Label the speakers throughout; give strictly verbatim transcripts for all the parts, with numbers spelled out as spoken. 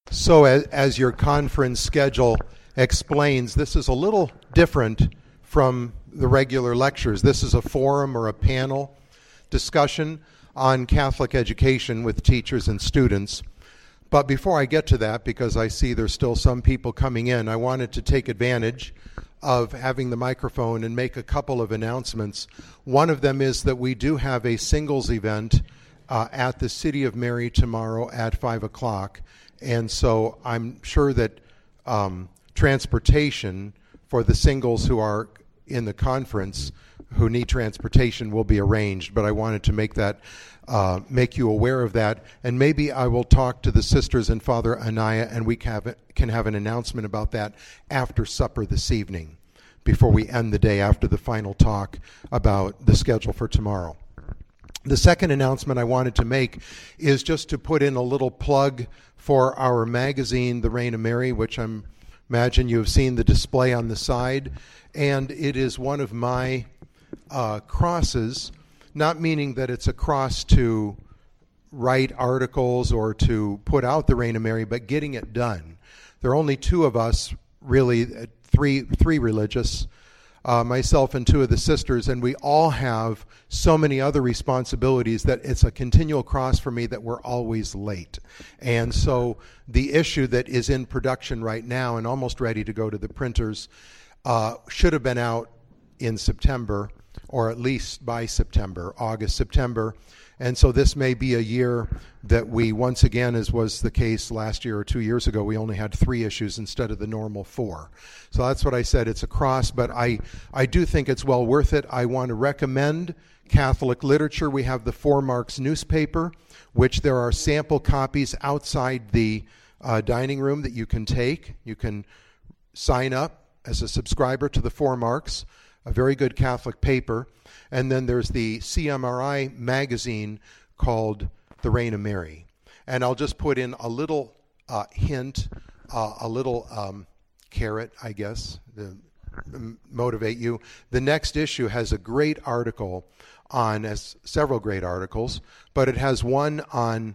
Speaker 1: So as, as your conference schedule explains, this is a little different from the regular lectures. This is a forum or a panel discussion on Catholic education with teachers and students. But before I get to that, because I see there's still some people coming in, I wanted to take advantage of having the microphone and make a couple of announcements. One of them is that we do have a singles event uh, at the City of Mary tomorrow at five o'clock. And so I'm sure that um, transportation for the singles who are in the conference who need transportation will be arranged. But I wanted to make that, uh, make you aware of that. And maybe I will talk to the sisters and Father Anaya, and we can have, can have an announcement about that after supper this evening, before we end the day after the final talk about the schedule for tomorrow. The second announcement I wanted to make is just to put in a little plug for our magazine, The Reign of Mary, which I imagine you have seen the display on the side. And it is one of my uh, crosses, not meaning that it's a cross to write articles or to put out The Reign of Mary, but getting it done. There are only two of us, really, three, three religious, Uh, myself and two of the sisters, and we all have so many other responsibilities that it's a continual cross for me that we're always late. And so the issue that is in production right now and almost ready to go to the printers uh, should have been out in September, or at least by September, August, September. And so this may be a year that we, once again, as was the case last year or two years ago, we only had three issues instead of the normal four. So that's what I said. It's a cross, but I, I do think it's well worth it. I want to recommend Catholic literature. We have the Four Marks newspaper, which there are sample copies outside the uh, dining room that you can take. You can sign up as a subscriber to the Four Marks, a very good Catholic paper. And then there's the C M R I magazine called The Reign of Mary. And I'll just put in a little uh, hint, uh, a little um, carrot, I guess, to motivate you. The next issue has a great article on, as several great articles, but it has one on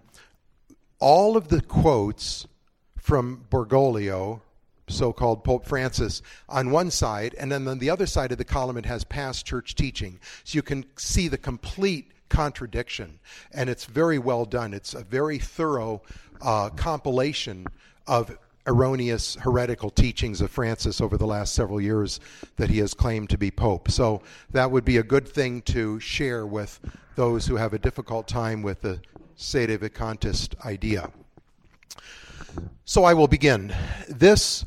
Speaker 1: all of the quotes from Bergoglio, so-called Pope Francis, on one side, and then on the other side of the column it has past church teaching. So you can see the complete contradiction, and it's very well done. It's a very thorough uh, compilation of erroneous heretical teachings of Francis over the last several years that he has claimed to be Pope. So that would be a good thing to share with those who have a difficult time with the sedevacantist idea. So I will begin. This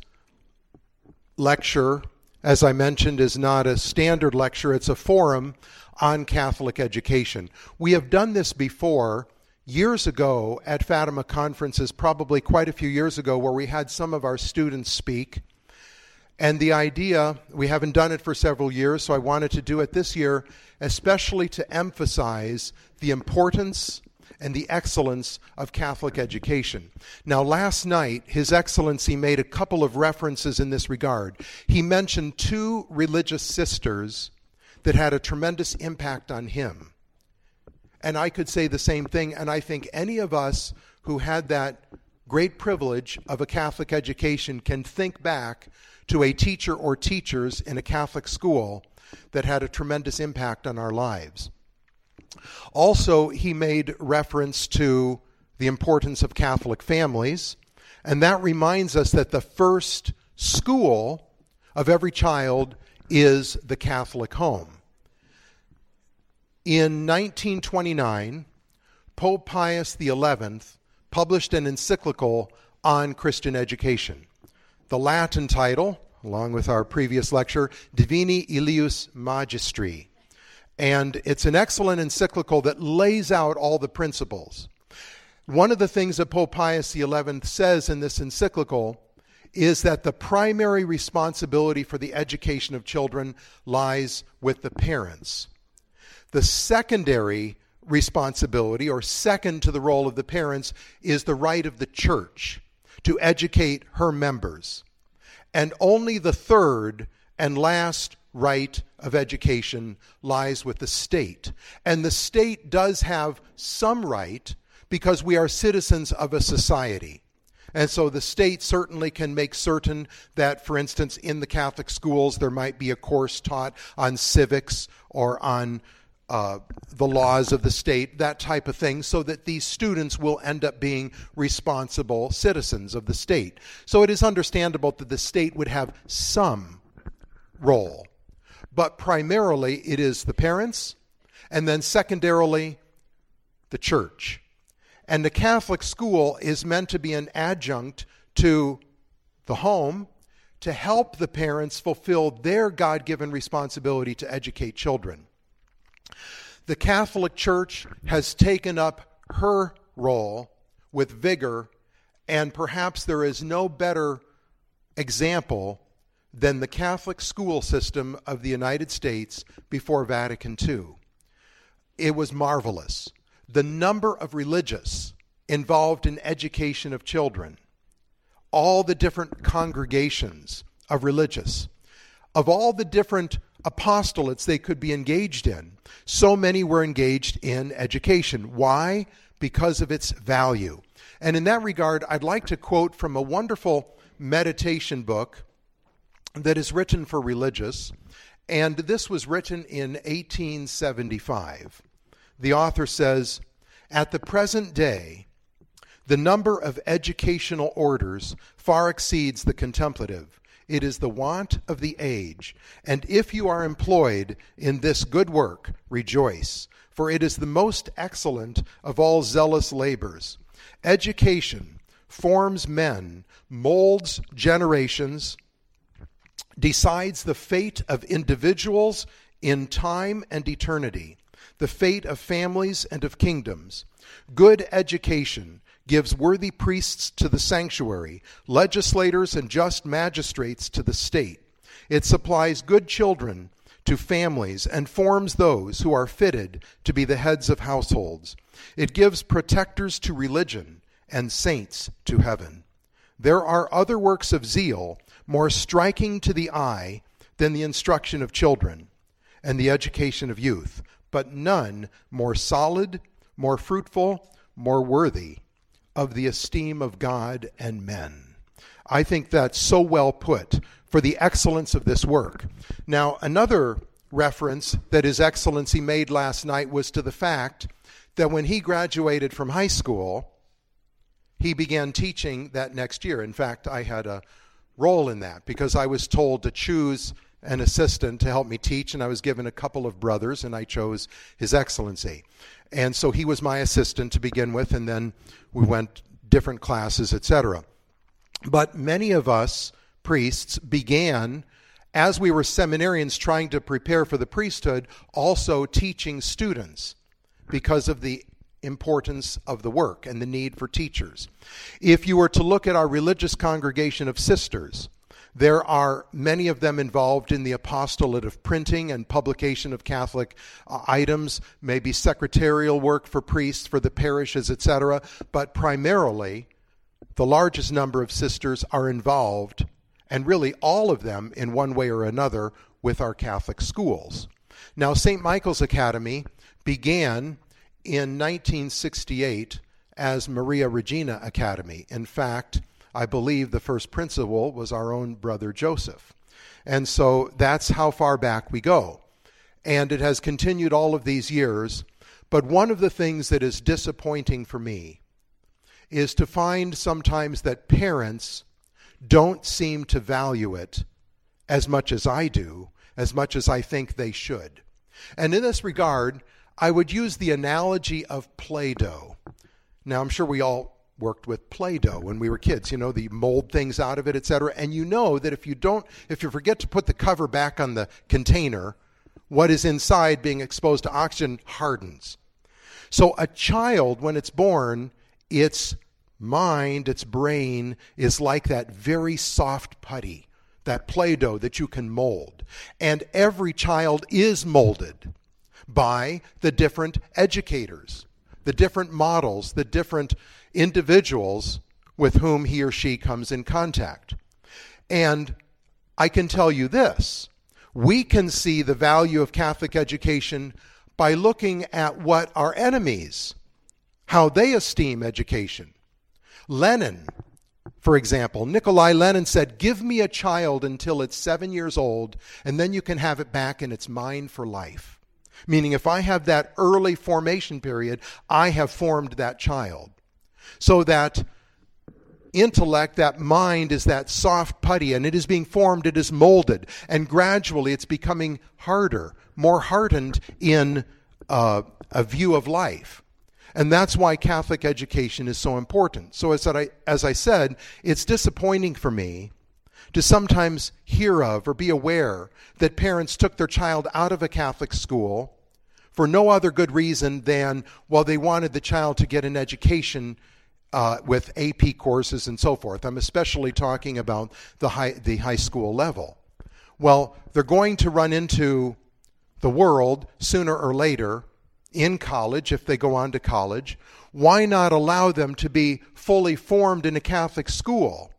Speaker 1: lecture, as I mentioned, is not a standard lecture. It's a forum on Catholic education. We have done this before years ago at Fatima conferences, probably quite a few years ago, where we had some of our students speak. And the idea, we haven't done it for several years, so I wanted to do it this year, especially to emphasize the importance and the excellence of Catholic education. Now, last night, His Excellency made a couple of references in this regard. He mentioned two religious sisters that had a tremendous impact on him. And I could say the same thing, and I think any of us who had that great privilege of a Catholic education can think back to a teacher or teachers in a Catholic school that had a tremendous impact on our lives. Also, he made reference to the importance of Catholic families, and that reminds us that the first school of every child is the Catholic home. In nineteen twenty-nine, Pope Pius the eleventh published an encyclical on Christian education. The Latin title, along with our previous lecture, Divini Ilius Magistri. And it's an excellent encyclical that lays out all the principles. One of the things that Pope Pius the eleventh says in this encyclical is that the primary responsibility for the education of children lies with the parents. The secondary responsibility, or second to the role of the parents, is the right of the church to educate her members. And only the third and last right of education lies with the state. And the state does have some right because we are citizens of a society. And so the state certainly can make certain that, for instance, in the Catholic schools, there might be a course taught on civics or on uh, the laws of the state, that type of thing, so that these students will end up being responsible citizens of the state. So it is understandable that the state would have some role. But primarily, it is the parents, and then secondarily, the church. And the Catholic school is meant to be an adjunct to the home to help the parents fulfill their God-given responsibility to educate children. The Catholic Church has taken up her role with vigor, and perhaps there is no better example than the Catholic school system of the United States before Vatican Two. It was marvelous. The number of religious involved in education of children, all the different congregations of religious, of all the different apostolates they could be engaged in, so many were engaged in education. Why? Because of its value. And in that regard, I'd like to quote from a wonderful meditation book that is written for religious, and this was written in eighteen seventy-five. The author says, "At the present day, the number of educational orders far exceeds the contemplative. It is the want of the age. And if you are employed in this good work, rejoice, for it is the most excellent of all zealous labors. Education forms men, molds generations, decides the fate of individuals in time and eternity, the fate of families and of kingdoms. Good education gives worthy priests to the sanctuary, legislators and just magistrates to the state. It supplies good children to families and forms those who are fitted to be the heads of households. It gives protectors to religion and saints to heaven. There are other works of zeal more striking to the eye than the instruction of children and the education of youth, but none more solid, more fruitful, more worthy of the esteem of God and men." I think that's so well put for the excellence of this work. Now, another reference that His Excellency made last night was to the fact that when he graduated from high school, he began teaching that next year. In fact, I had a role in that because I was told to choose an assistant to help me teach, and I was given a couple of brothers, and I chose His Excellency. And so he was my assistant to begin with, and then we went different classes, et cetera. But many of us priests began, as we were seminarians trying to prepare for the priesthood, also teaching students because of the importance of the work and the need for teachers. If you were to look at our religious congregation of sisters, there are many of them involved in the apostolate of printing and publication of Catholic uh, items, maybe secretarial work for priests, for the parishes, et cetera. But primarily, the largest number of sisters are involved, and really all of them in one way or another, with our Catholic schools. Now, Saint Michael's Academy began in nineteen sixty-eight as Maria Regina Academy. In fact, I believe the first principal was our own brother Joseph. And so that's how far back we go. And it has continued all of these years. But one of the things that is disappointing for me is to find sometimes that parents don't seem to value it as much as I do, as much as I think they should. And in this regard, I would use the analogy of Play-Doh. Now, I'm sure we all worked with Play-Doh when we were kids, you know, the mold things out of it, et cetera. And you know that if you don't, if you forget to put the cover back on the container, what is inside being exposed to oxygen hardens. So a child, when it's born, its mind, its brain is like that very soft putty, that Play-Doh that you can mold. And every child is molded by the different educators, the different models, the different individuals with whom he or she comes in contact. And I can tell you this, we can see the value of Catholic education by looking at what our enemies, how they esteem education. Lenin For example, Nikolai Lenin said, "Give me a child until it's seven years old, and then you can have it back and it's mine for life." Meaning if I have that early formation period, I have formed that child. So that intellect, that mind, is that soft putty, and it is being formed, it is molded, and gradually it's becoming harder, more hardened in uh, a view of life. And that's why Catholic education is so important. So as I, as I said, it's disappointing for me to sometimes hear of or be aware that parents took their child out of a Catholic school for no other good reason than, well, they wanted the child to get an education uh, with A P courses and so forth. I'm especially talking about the high, the high school level. Well, they're going to run into the world sooner or later in college, if they go on to college. Why not allow them to be fully formed in a Catholic school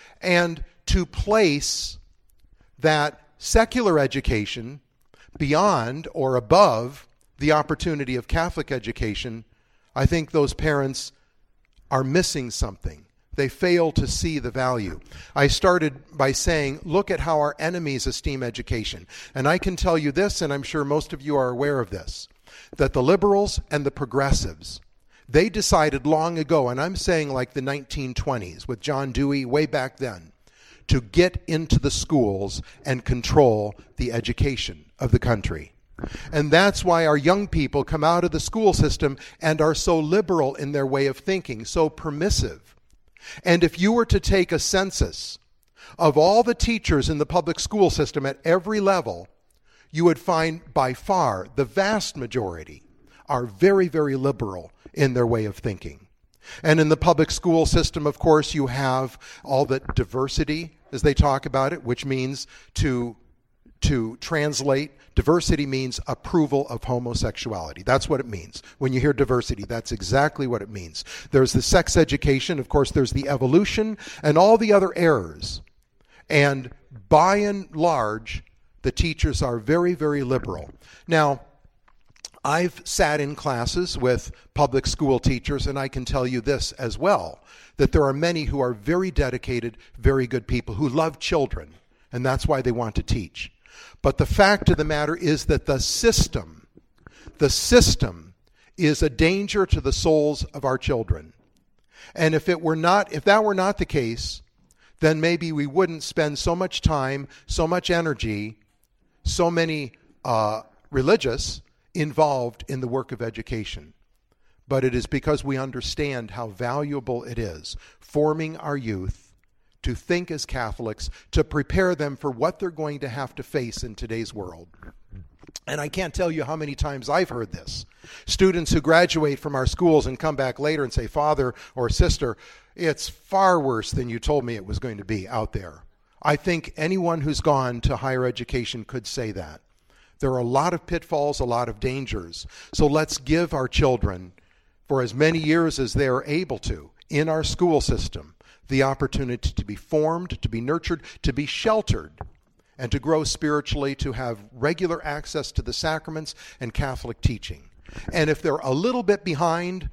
Speaker 1: and to place that secular education beyond or above the opportunity of Catholic education? I think those parents are missing something. They fail to see the value. I started by saying, look at how our enemies esteem education. And I can tell you this, and I'm sure most of you are aware of this, that the liberals and the progressives, they decided long ago, and I'm saying like the nineteen twenties with John Dewey way back then, to get into the schools and control the education of the country. And that's why our young people come out of the school system and are so liberal in their way of thinking, so permissive. And if you were to take a census of all the teachers in the public school system at every level, you would find by far the vast majority are very, very liberal in their way of thinking. And in the public school system, of course, you have all the diversity, as they talk about it, which means to, to translate, diversity means approval of homosexuality. That's what it means. When you hear diversity, that's exactly what it means. There's the sex education, of course, there's the evolution, and all the other errors. And by and large, the teachers are very, very liberal. Now, I've sat in classes with public school teachers, and I can tell you this as well, that there are many who are very dedicated, very good people who love children, and that's why they want to teach. But the fact of the matter is that the system, the system is a danger to the souls of our children. And if it were not, if that were not the case, then maybe we wouldn't spend so much time, so much energy, so many uh, religious involved in the work of education. But it is because we understand how valuable it is forming our youth to think as Catholics, to prepare them for what they're going to have to face in today's world. And I can't tell you how many times I've heard this. Students who graduate from our schools and come back later and say, "Father or sister, it's far worse than you told me it was going to be out there." I think anyone who's gone to higher education could say that. There are a lot of pitfalls, a lot of dangers. So let's give our children, for as many years as they are able to, in our school system, the opportunity to be formed, to be nurtured, to be sheltered, and to grow spiritually, to have regular access to the sacraments and Catholic teaching. And if they're a little bit behind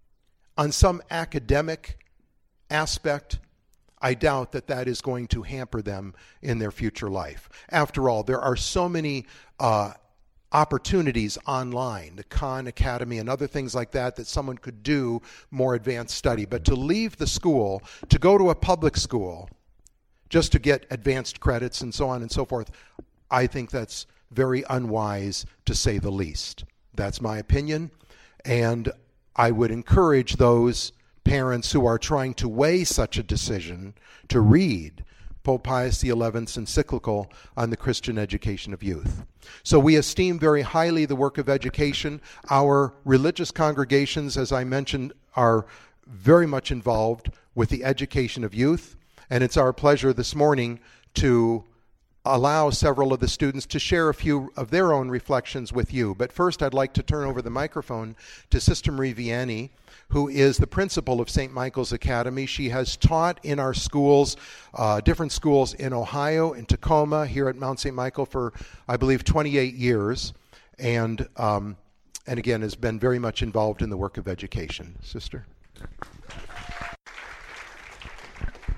Speaker 1: on some academic aspect, I doubt that that is going to hamper them in their future life. After all, there are so many uh, opportunities online, the Khan Academy and other things like that, that someone could do more advanced study. But to leave the school, to go to a public school, just to get advanced credits and so on and so forth, I think that's very unwise, to say the least. That's my opinion. And I would encourage those parents who are trying to weigh such a decision to read Pope Pius the eleventh's encyclical on the Christian education of youth. So we esteem very highly the work of education. Our religious congregations, as I mentioned, are very much involved with the education of youth, and it's our pleasure this morning to allow several of the students to share a few of their own reflections with you. But first, I'd like to turn over the microphone to Sister Marie Vianney, who is the principal of Saint Michael's Academy. She has taught in our schools, uh, different schools in Ohio, in Tacoma, here at Mount Saint Michael for, I believe, twenty-eight years, and um, and again has been very much involved in the work of education. Sister.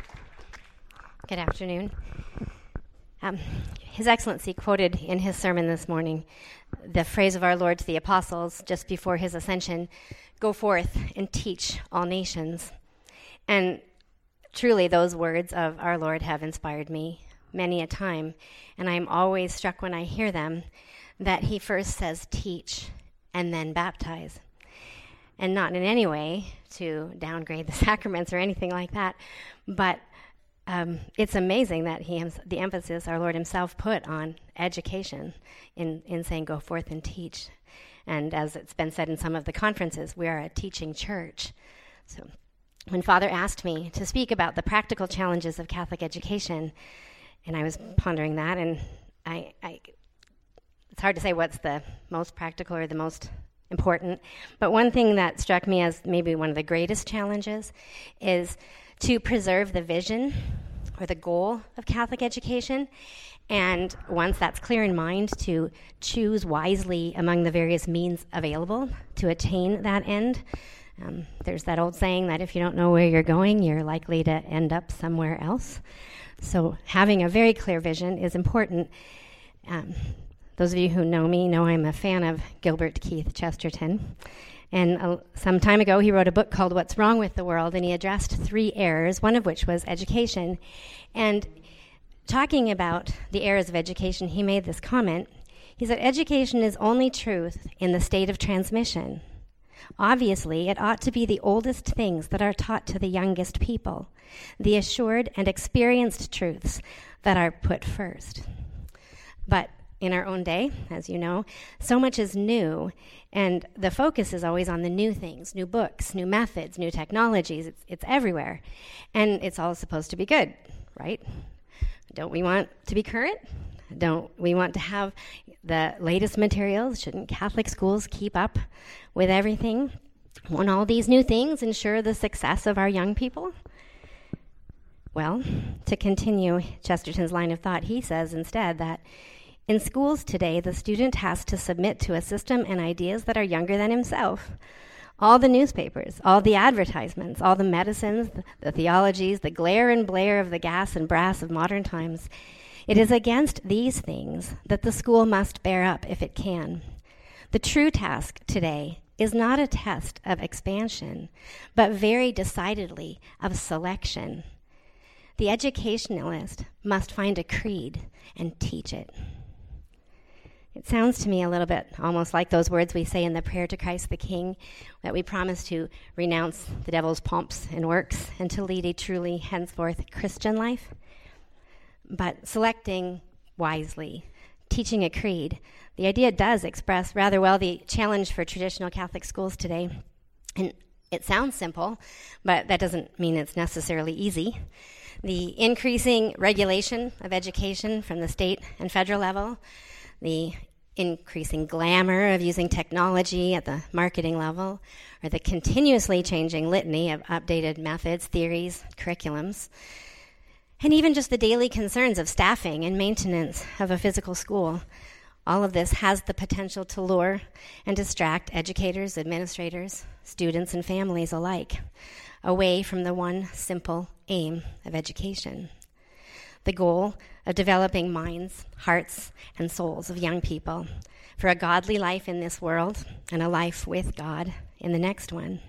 Speaker 2: Good afternoon. Um, His Excellency quoted in his sermon this morning the phrase of our Lord to the apostles just before his ascension, "Go forth and teach all nations." And truly those words of our Lord have inspired me many a time, and I'm always struck when I hear them that he first says teach and then baptize. And not in any way to downgrade the sacraments or anything like that, but Um, it's amazing that he, the emphasis our Lord himself put on education in, in saying go forth and teach. And as it's been said in some of the conferences, we are a teaching church. So when Father asked me to speak about the practical challenges of Catholic education, and I was pondering that, and I, I it's hard to say what's the most practical or the most important, but one thing that struck me as maybe one of the greatest challenges is to preserve the vision or the goal of Catholic education, and once that's clear in mind, to choose wisely among the various means available to attain that end. Um, there's that old saying that if you don't know where you're going, you're likely to end up somewhere else. So having a very clear vision is important. Um, those of you who know me know I'm a fan of Gilbert Keith Chesterton. And uh, some time ago, he wrote a book called What's Wrong with the World, and he addressed three errors, one of which was education. And talking about the errors of education, he made this comment. He said, education is only truth in the state of transmission. Obviously, it ought to be the oldest things that are taught to the youngest people, the assured and experienced truths that are put first. But in our own day, as you know, so much is new, and the focus is always on the new things, new books, new methods, new technologies. It's, it's everywhere, and it's all supposed to be good, right? Don't we want to be current? Don't we want to have the latest materials? Shouldn't Catholic schools keep up with everything? Won't all these new things ensure the success of our young people? Well, to continue Chesterton's line of thought, he says instead that in schools today, the student has to submit to a system and ideas that are younger than himself. All the newspapers, all the advertisements, all the medicines, the, the theologies, the glare and blare of the gas and brass of modern times. It is against these things that the school must bear up if it can. The true task today is not a test of expansion, but very decidedly of selection. The educationalist must find a creed and teach it. It sounds to me a little bit almost like those words we say in the prayer to Christ the King, that we promise to renounce the devil's pomps and works and to lead a truly henceforth Christian life. But selecting wisely, teaching a creed, the idea does express rather well the challenge for traditional Catholic schools today. And it sounds simple, but that doesn't mean it's necessarily easy. The increasing regulation of education from the state and federal level, the increasing glamour of using technology at the marketing level, or the continuously changing litany of updated methods, theories, curriculums, and even just the daily concerns of staffing and maintenance of a physical school. All of this has the potential to lure and distract educators, administrators, students, and families alike away from the one simple aim of education. The goal of developing minds, hearts, and souls of young people for a godly life in this world and a life with God in the next one.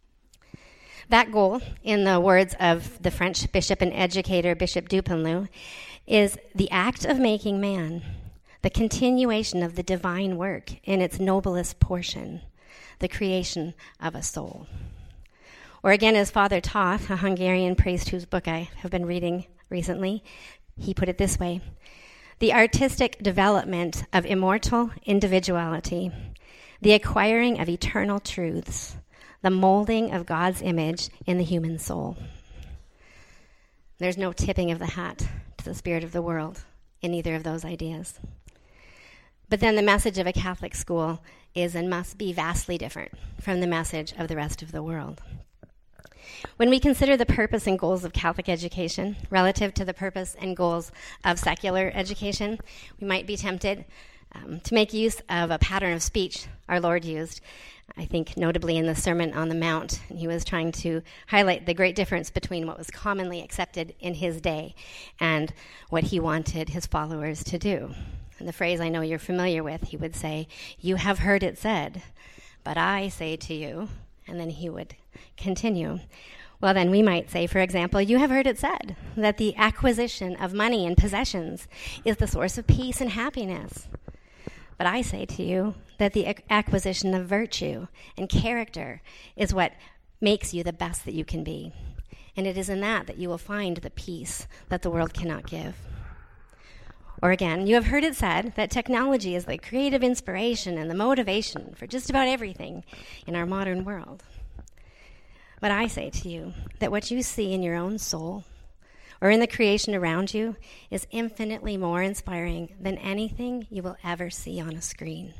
Speaker 2: That goal, in the words of the French bishop and educator Bishop Dupanloup, is the act of making man, the continuation of the divine work in its noblest portion, the creation of a soul. Or again, as Father Toth, a Hungarian priest whose book I have been reading recently, he put it this way: the artistic development of immortal individuality, the acquiring of eternal truths, the molding of God's image in the human soul. There's no tipping of the hat to the spirit of the world in either of those ideas. But then the message of a Catholic school is and must be vastly different from the message of the rest of the world. When we consider the purpose and goals of Catholic education relative to the purpose and goals of secular education, we might be tempted um, to make use of a pattern of speech our Lord used, I think notably in the Sermon on the Mount. And he was trying to highlight the great difference between what was commonly accepted in his day and what he wanted his followers to do. And the phrase I know you're familiar with, he would say, "You have heard it said, but I say to you," and then he would continue. Well, then we might say, for example, "You have heard it said that the acquisition of money and possessions is the source of peace and happiness. But I say to you that the ac- acquisition of virtue and character is what makes you the best that you can be. And it is in that that you will find the peace that the world cannot give." Or again, "You have heard it said that technology is the creative inspiration and the motivation for just about everything in our modern world. But I say to you that what you see in your own soul or in the creation around you is infinitely more inspiring than anything you will ever see on a screen."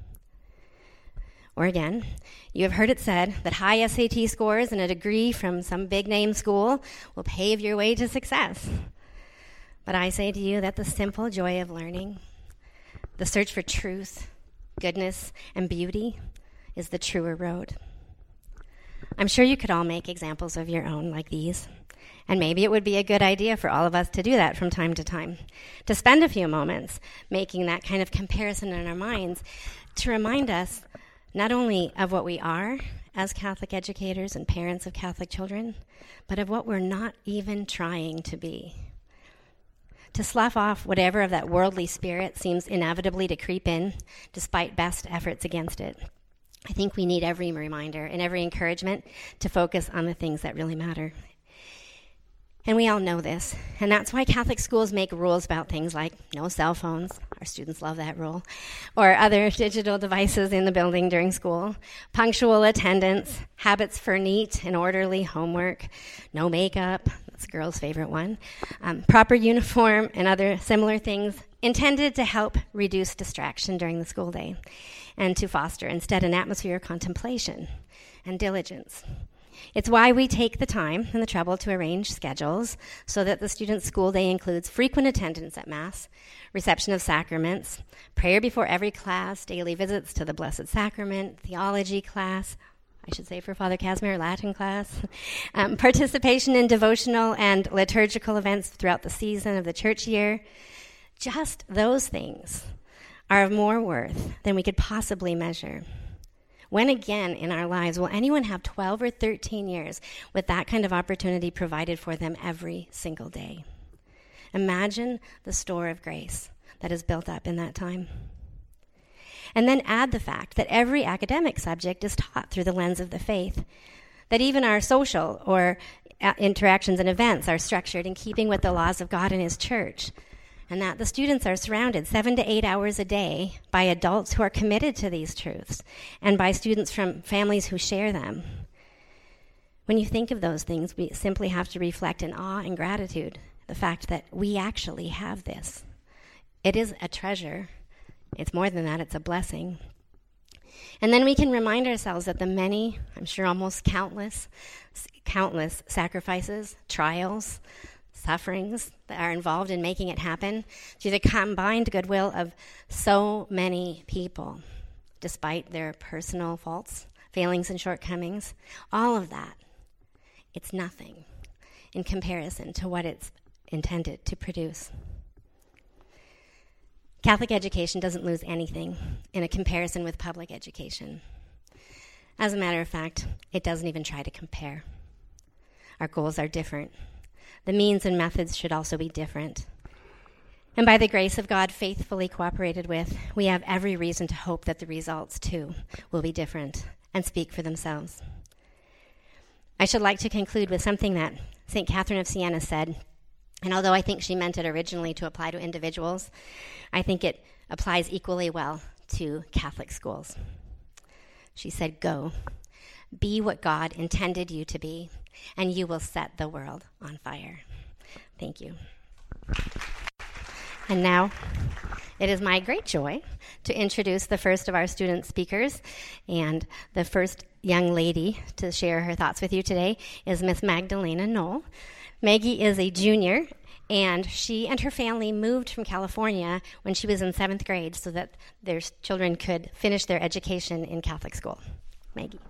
Speaker 2: Or again, "You have heard it said that high S A T scores and a degree from some big-name school will pave your way to success. But I say to you that the simple joy of learning, the search for truth, goodness, and beauty is the truer road." I'm sure you could all make examples of your own like these. And maybe it would be a good idea for all of us to do that from time to time, to spend a few moments making that kind of comparison in our minds to remind us not only of what we are as Catholic educators and parents of Catholic children, but of what we're not even trying to be. To slough off whatever of that worldly spirit seems inevitably to creep in, despite best efforts against it. I think we need every reminder and every encouragement to focus on the things that really matter. And we all know this, and that's why Catholic schools make rules about things like no cell phones, our students love that rule, or other digital devices in the building during school, punctual attendance, habits for neat and orderly homework, no makeup, that's a girl's favorite one, um, proper uniform, and other similar things intended to help reduce distraction during the school day and to foster instead an atmosphere of contemplation and diligence. It's why we take the time and the trouble to arrange schedules so that the student's school day includes frequent attendance at Mass, reception of sacraments, prayer before every class, daily visits to the Blessed Sacrament, theology class, I should say for Father Casimir, Latin class, um, participation in devotional and liturgical events throughout the season of the church year. Just those things are of more worth than we could possibly measure. When again in our lives will anyone have twelve or thirteen years with that kind of opportunity provided for them every single day? Imagine the store of grace that is built up in that time. And then add the fact that every academic subject is taught through the lens of the faith, that even our social or interactions and events are structured in keeping with the laws of God and His church, and that the students are surrounded seven to eight hours a day by adults who are committed to these truths and by students from families who share them. When you think of those things, we simply have to reflect in awe and gratitude the fact that we actually have this. It is a treasure. It's more than that, it's a blessing. And then we can remind ourselves that the many, I'm sure almost countless, countless sacrifices, trials, sufferings that are involved in making it happen through the combined goodwill of so many people, despite their personal faults, failings, and shortcomings, all of that, it's nothing in comparison to what it's intended to produce. Catholic education doesn't lose anything in a comparison with public education. As a matter of fact, it doesn't even try to compare. Our goals are different. The means and methods should also be different. And by the grace of God faithfully cooperated with, we have every reason to hope that the results, too, will be different and speak for themselves. I should like to conclude with something that Saint Catherine of Siena said, and although I think she meant it originally to apply to individuals, I think it applies equally well to Catholic schools. She said, "Go, be what God intended you to be, and you will set the world on fire." Thank you. And now, it is my great joy to introduce the first of our student speakers, and the first young lady to share her thoughts with you today is Miss Magdalena Knoll. Maggie is a junior And she and her family moved from California when she was in seventh grade so that their children could finish their education in Catholic school. Maggie.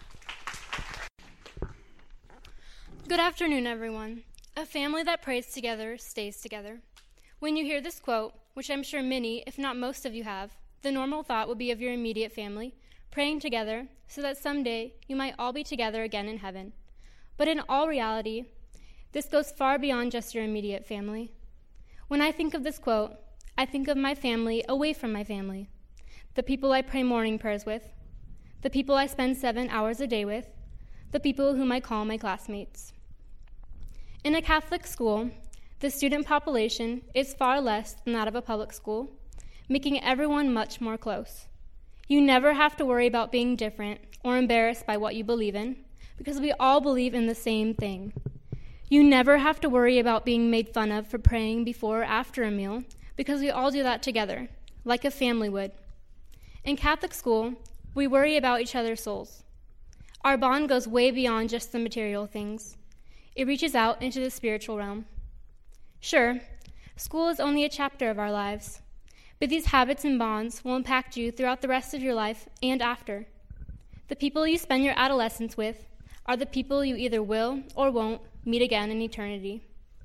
Speaker 3: Good afternoon, everyone. A family that prays together stays together. When you hear this quote, which I'm sure many, if not most of you have, the normal thought would be of your immediate family, praying together so that someday you might all be together again in heaven. But in all reality, this goes far beyond just your immediate family. When I think of this quote, I think of my family away from my family, the people I pray morning prayers with, the people I spend seven hours a day with, the people whom I call my classmates. In a Catholic school, the student population is far less than that of a public school, making everyone much more close. You never have to worry about being different or embarrassed by what you believe in, because we all believe in the same thing. You never have to worry about being made fun of for praying before or after a meal, because we all do that together, like a family would. In Catholic school, we worry about each other's souls. Our bond goes way beyond just the material things. It reaches out into the spiritual realm. Sure, school is only a chapter of our lives, but these habits and bonds will impact you throughout the rest of your life and after. The people you spend your adolescence with are the people you either will or won't meet again in eternity.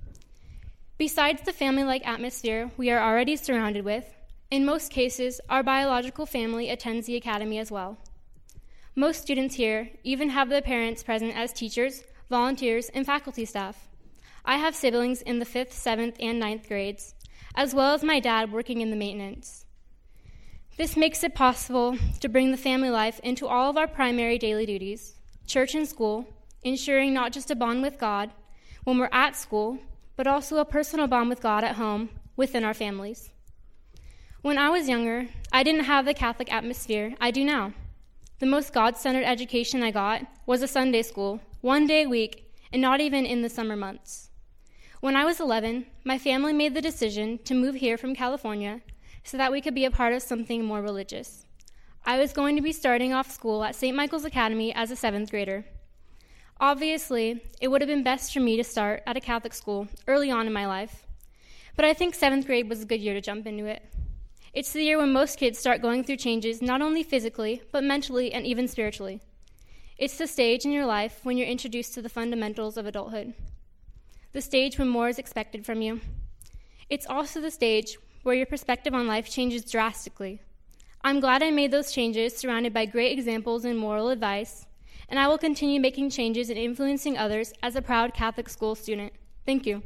Speaker 3: Besides the family-like atmosphere we are already surrounded with, in most cases, our biological family attends the academy as well. Most students here even have their parents present as teachers, volunteers, and faculty staff. I have siblings in the fifth, seventh, and ninth grades, as well as my dad working in the maintenance. This makes it possible to bring the family life into all of our primary daily duties, church and school, ensuring not just a bond with God when we're at school, but also a personal bond with God at home within our families. When I was younger, I didn't have the Catholic atmosphere I do now. The most God-centered education I got was a Sunday school, one day a week, and not even in the summer months. When I was eleven, my family made the decision to move here from California so that we could be a part of something more religious. I was going to be starting off school at Saint Michael's Academy as a seventh grader. Obviously, it would have been best for me to start at a Catholic school early on in my life, but I think seventh grade was a good year to jump into it. It's the year when most kids start going through changes not only physically, but mentally and even spiritually. It's the stage in your life when you're introduced to the fundamentals of adulthood, the stage when more is expected from you. It's also the stage where your perspective on life changes drastically. I'm glad I made those changes surrounded by great examples and moral advice, and I will continue making changes and influencing others as a proud Catholic school student. Thank you.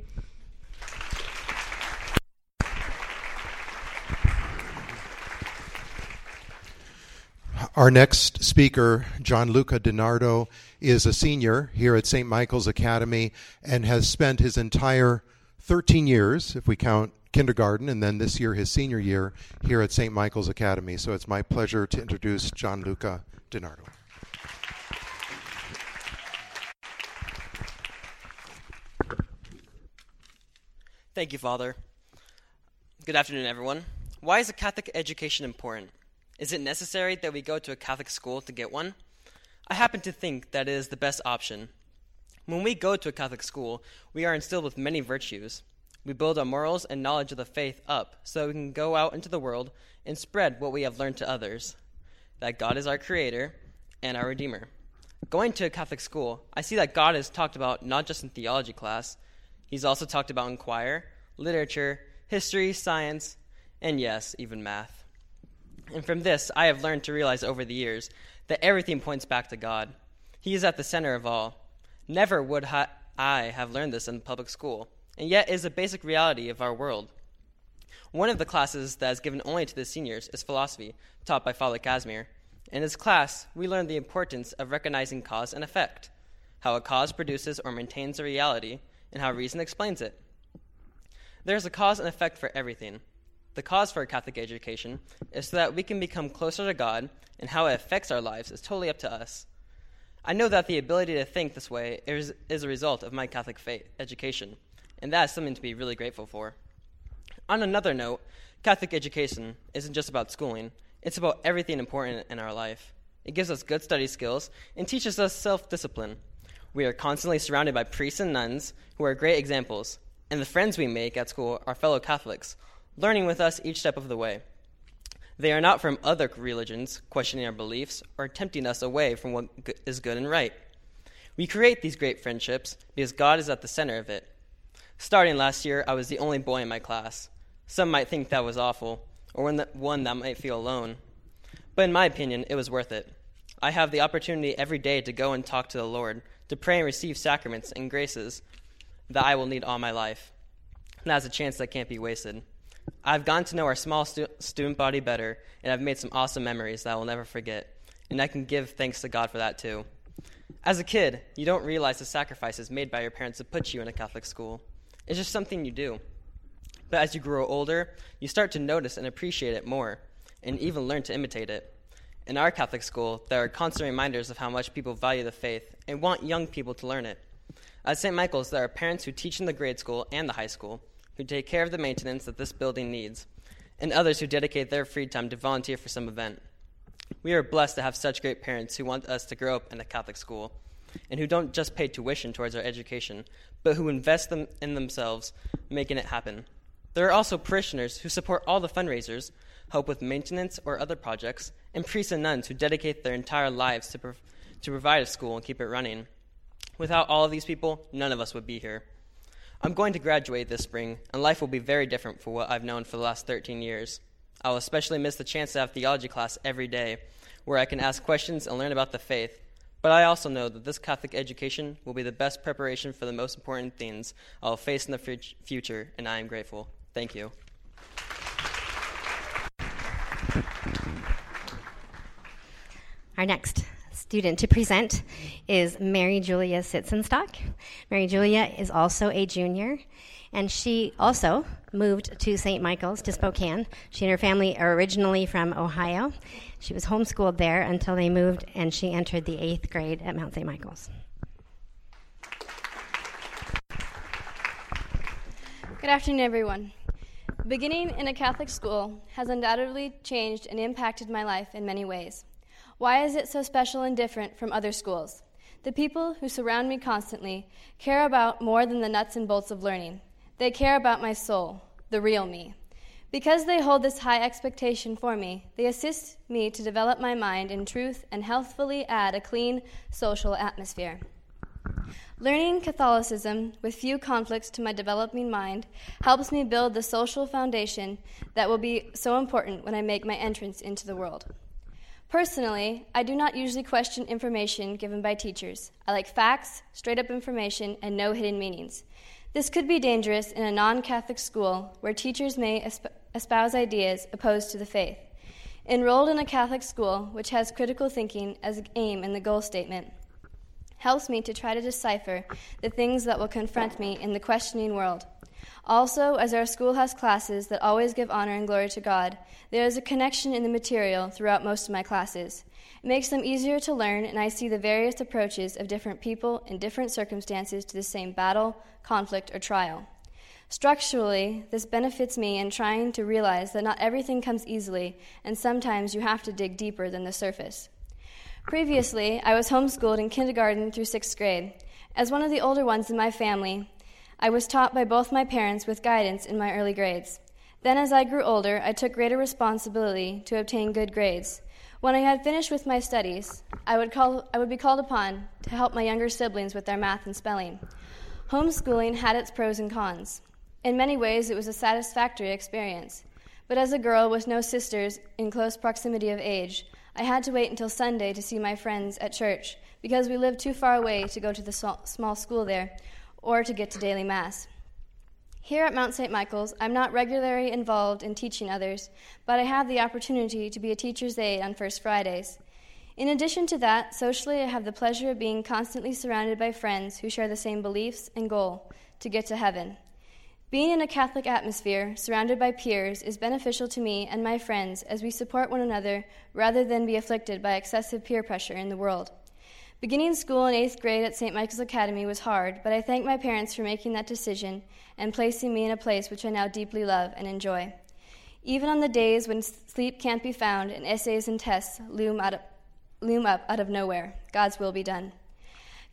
Speaker 1: Our next speaker, Gianluca DiNardo, is a senior here at Saint Michael's Academy and has spent his entire thirteen years, if we count kindergarten, and then this year his senior year, here at Saint Michael's Academy. So it's my pleasure to introduce Gianluca DiNardo.
Speaker 4: Thank you, Father. Good afternoon, everyone. Why is a Catholic education important? Is it necessary that we go to a Catholic school to get one? I happen to think that it is the best option. When we go to a Catholic school, we are instilled with many virtues. We build our morals and knowledge of the faith up so we can go out into the world and spread what we have learned to others, that God is our Creator and our Redeemer. Going to a Catholic school, I see that God is talked about not just in theology class. He's also talked about in choir, literature, history, science, and yes, even math. And from this, I have learned to realize over the years that everything points back to God. He is at the center of all. Never would ha- I have learned this in public school, and yet it is a basic reality of our world. One of the classes that is given only to the seniors is philosophy, taught by Father Casimir. In his class, we learn the importance of recognizing cause and effect, how a cause produces or maintains a reality, and how reason explains it. There is a cause and effect for everything. The cause for a Catholic education is so that we can become closer to God, and how it affects our lives is totally up to us. I know that the ability to think this way is, is a result of my Catholic faith education, and that is something to be really grateful for. On another note, Catholic education isn't just about schooling. It's about everything important in our life. It gives us good study skills and teaches us self-discipline. We are constantly surrounded by priests and nuns who are great examples. And the friends we make at school are fellow Catholics, learning with us each step of the way. They are not from other religions, questioning our beliefs, or tempting us away from what is good and right. We create these great friendships because God is at the center of it. Starting last year, I was the only boy in my class. Some might think that was awful, or one that might feel alone. But in my opinion, it was worth it. I have the opportunity every day to go and talk to the Lord, to pray and receive sacraments and graces that I will need all my life. And that's a chance that can't be wasted. I've gotten to know our small stu- student body better, and I've made some awesome memories that I will never forget. And I can give thanks to God for that too. As a kid, you don't realize the sacrifices made by your parents to put you in a Catholic school. It's just something you do. But as you grow older, you start to notice and appreciate it more, and even learn to imitate it. In our Catholic school, there are constant reminders of how much people value the faith and want young people to learn it. At Saint Michael's, there are parents who teach in the grade school and the high school, who take care of the maintenance that this building needs, and others who dedicate their free time to volunteer for some event. We are blessed to have such great parents who want us to grow up in a Catholic school, and who don't just pay tuition towards our education, but who invest them in themselves, making it happen. There are also parishioners who support all the fundraisers, help with maintenance or other projects, and priests and nuns who dedicate their entire lives to, prov- to provide a school and keep it running. Without all of these people, none of us would be here. I'm going to graduate this spring, and life will be very different from what I've known for the last thirteen years. I will especially miss the chance to have theology class every day, where I can ask questions and learn about the faith. But I also know that this Catholic education will be the best preparation for the most important things I will face in the f- future, and I am grateful. Thank you.
Speaker 2: Our next student to present is Mary Julia Sitzenstock. Mary Julia is also a junior, and she also moved to Saint Michael's, to Spokane. She and her family are originally from Ohio. She was homeschooled there until they moved, and she entered the eighth grade at Mount Saint Michael's.
Speaker 5: Good afternoon, everyone. Beginning in a Catholic school has undoubtedly changed and impacted my life in many ways. Why is it so special and different from other schools? The people who surround me constantly care about more than the nuts and bolts of learning. They care about my soul, the real me. Because they hold this high expectation for me, they assist me to develop my mind in truth and healthfully add a clean social atmosphere. Learning Catholicism with few conflicts to my developing mind helps me build the social foundation that will be so important when I make my entrance into the world. Personally, I do not usually question information given by teachers. I like facts, straight-up information, and no hidden meanings. This could be dangerous in a non-Catholic school where teachers may esp- espouse ideas opposed to the faith. Enrolled in a Catholic school, which has critical thinking as an aim in the goal statement, helps me to try to decipher the things that will confront me in the questioning world. Also, as our school has classes that always give honor and glory to God, there is a connection in the material throughout most of my classes. It makes them easier to learn, and I see the various approaches of different people in different circumstances to the same battle, conflict, or trial. Structurally, this benefits me in trying to realize that not everything comes easily, and sometimes you have to dig deeper than the surface. Previously, I was homeschooled in kindergarten through sixth grade. As one of the older ones in my family, I was taught by both my parents with guidance in my early grades. Then as I grew older, I took greater responsibility to obtain good grades. When I had finished with my studies, I would, call, I would be called upon to help my younger siblings with their math and spelling. Homeschooling had its pros and cons. In many ways, it was a satisfactory experience. But as a girl with no sisters in close proximity of age, I had to wait until Sunday to see my friends at church because we lived too far away to go to the small school there or to get to daily Mass. Here at Mount Saint Michael's, I'm not regularly involved in teaching others, but I have the opportunity to be a teacher's aide on First Fridays. In addition to that, socially, I have the pleasure of being constantly surrounded by friends who share the same beliefs and goal, to get to heaven. Being in a Catholic atmosphere, surrounded by peers, is beneficial to me and my friends as we support one another rather than be afflicted by excessive peer pressure in the world. Beginning school in eighth grade at Saint Michael's Academy was hard, but I thank my parents for making that decision and placing me in a place which I now deeply love and enjoy. Even on the days when sleep can't be found and essays and tests loom, out of, loom up out of nowhere, God's will be done.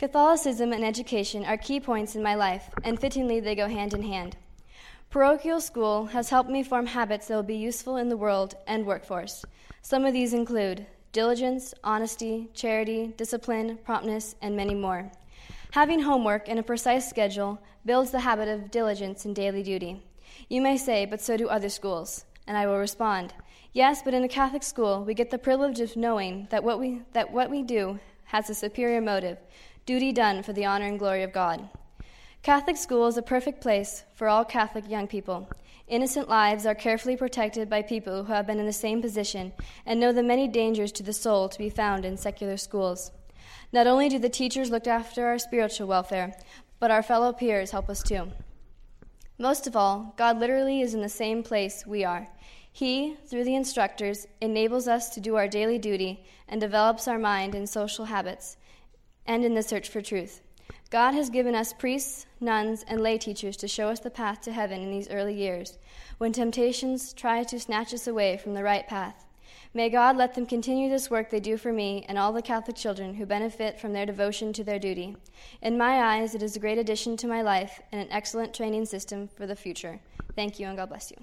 Speaker 5: Catholicism and education are key points in my life, and fittingly they go hand in hand. Parochial school has helped me form habits that will be useful in the world and workforce. Some of these include diligence, honesty, charity, discipline, promptness, and many more. Having homework and a precise schedule builds the habit of diligence in daily duty. You may say, but so do other schools. And I will respond, yes, but in a Catholic school, we get the privilege of knowing that what we, that what we do has a superior motive, duty done for the honor and glory of God. Catholic school is a perfect place for all Catholic young people. Innocent lives are carefully protected by people who have been in the same position and know the many dangers to the soul to be found in secular schools. Not only do the teachers look after our spiritual welfare, but our fellow peers help us too. Most of all, God literally is in the same place we are. He, through the instructors, enables us to do our daily duty and develops our mind in social habits and in the search for truth. God has given us priests, nuns, and lay teachers to show us the path to heaven in these early years, when temptations try to snatch us away from the right path. May God let them continue this work they do for me and all the Catholic children who benefit from their devotion to their duty. In my eyes, it is a great addition to my life and an excellent training system for the future. Thank you, and God bless you.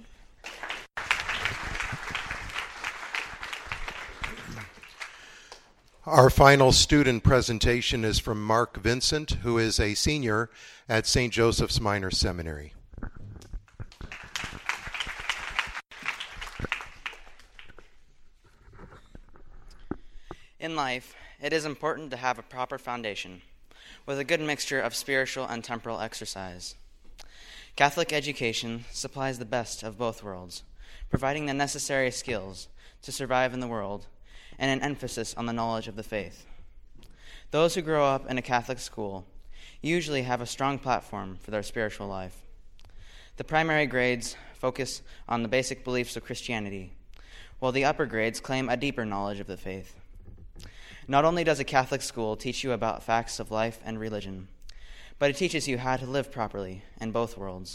Speaker 1: Our final student presentation is from Mark Vincent, who is a senior at Saint Joseph's Minor Seminary.
Speaker 6: In life, it is important to have a proper foundation, with a good mixture of spiritual and temporal exercise. Catholic education supplies the best of both worlds, providing the necessary skills to survive in the world and an emphasis on the knowledge of the faith. Those who grow up in a Catholic school usually have a strong platform for their spiritual life. The primary grades focus on the basic beliefs of Christianity, while the upper grades claim a deeper knowledge of the faith. Not only does a Catholic school teach you about facts of life and religion, but it teaches you how to live properly in both worlds.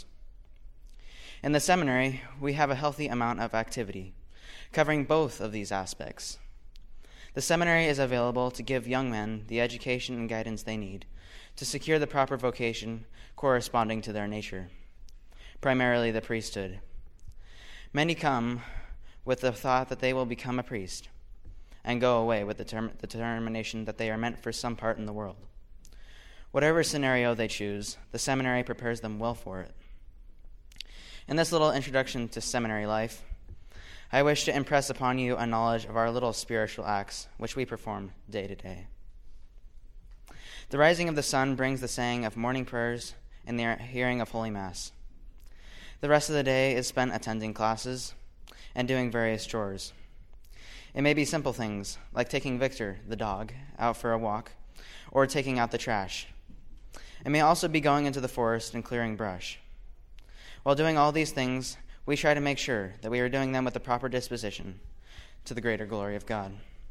Speaker 6: In the seminary, we have a healthy amount of activity, covering both of these aspects. The seminary is available to give young men the education and guidance they need to secure the proper vocation corresponding to their nature, primarily the priesthood. Many come with the thought that they will become a priest and go away with the, term- the determination that they are meant for some part in the world. Whatever scenario they choose, the seminary prepares them well for it. In this little introduction to seminary life, I wish to impress upon you a knowledge of our little spiritual acts, which we perform day to day. The rising of the sun brings the saying of morning prayers and the hearing of Holy Mass. The rest of the day is spent attending classes and doing various chores. It may be simple things, like taking Victor, the dog, out for a walk, or taking out the trash. It may also be going into the forest and clearing brush. While doing all these things, we try to make sure that we are doing them with the proper disposition to the greater glory of God.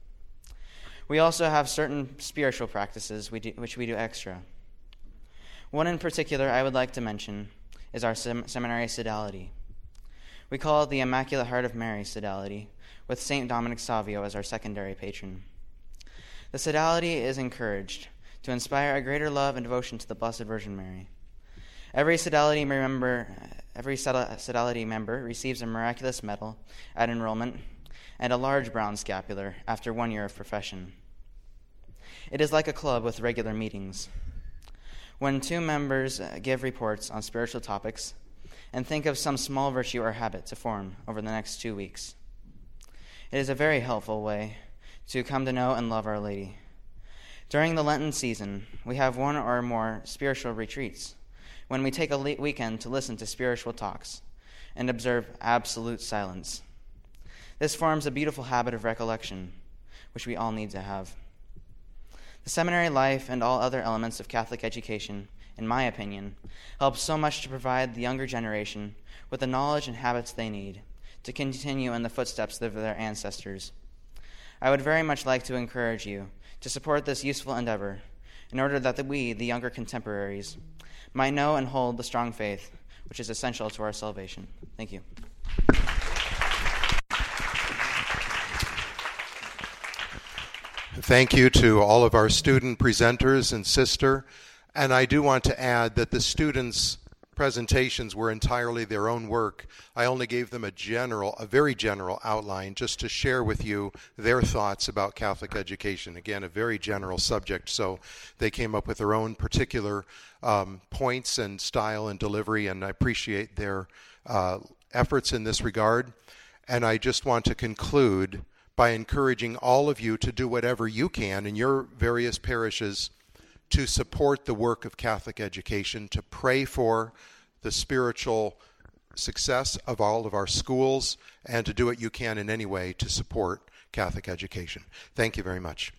Speaker 6: We also have certain spiritual practices we do, which we do extra. One in particular I would like to mention is our sem- seminary sodality. We call it the Immaculate Heart of Mary sodality, with Saint Dominic Savio as our secondary patron. The sodality is encouraged to inspire a greater love and devotion to the Blessed Virgin Mary. Every sodality member, every sodality member receives a miraculous medal at enrollment and a large brown scapular after one year of profession. It is like a club with regular meetings. When two members give reports on spiritual topics and think of some small virtue or habit to form over the next two weeks, it is a very helpful way to come to know and love Our Lady. During the Lenten season, we have one or more spiritual retreats, when we take a weekend to listen to spiritual talks and observe absolute silence. This forms a beautiful habit of recollection, which we all need to have. The seminary life and all other elements of Catholic education, in my opinion, help so much to provide the younger generation with the knowledge and habits they need to continue in the footsteps of their ancestors. I would very much like to encourage you to support this useful endeavor in order that we, the younger contemporaries, might know and hold the strong faith which is essential to our salvation. Thank you.
Speaker 1: thank you to all of our student presenters and sister. And I do want to add that the students' presentations were entirely their own work. I only gave them a general, a very general outline just to share with you their thoughts about Catholic education. Again, a very general subject, so they came up with their own particular um, points and style and delivery, and I appreciate their uh, efforts in this regard. And I just want to conclude by encouraging all of you to do whatever you can in your various parishes to support the work of Catholic education, to pray for the spiritual success of all of our schools, and to do what you can in any way to support Catholic education. Thank you very much.